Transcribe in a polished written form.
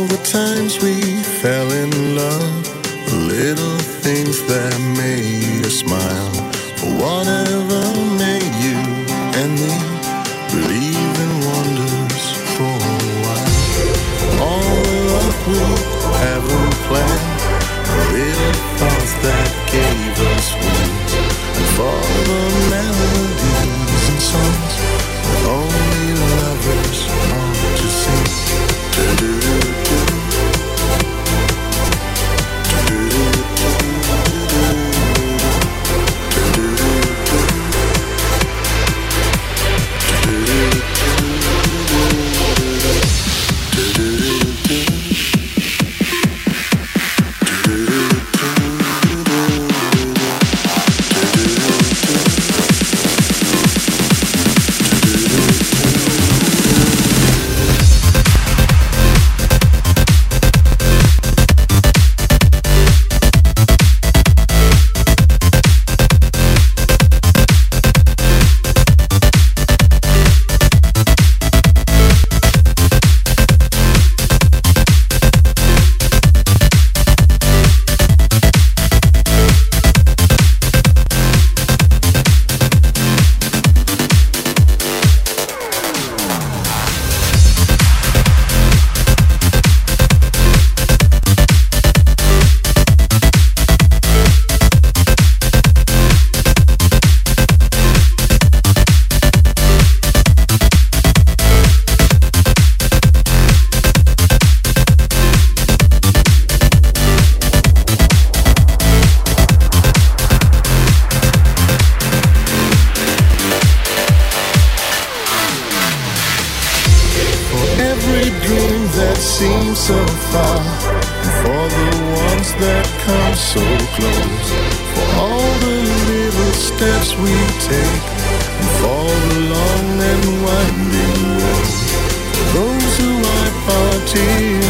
the times we fell in love, the little things that made us smile, for whatever made you and me believe in wonders for a while. All the love we haven't planned, the little thoughts that gave us wings, and for the melodies and songs that only lovers ought to sing. Seems so far, and for the ones that come so close, for all the little steps we take, and for the long and winding road, for those who wipe our tears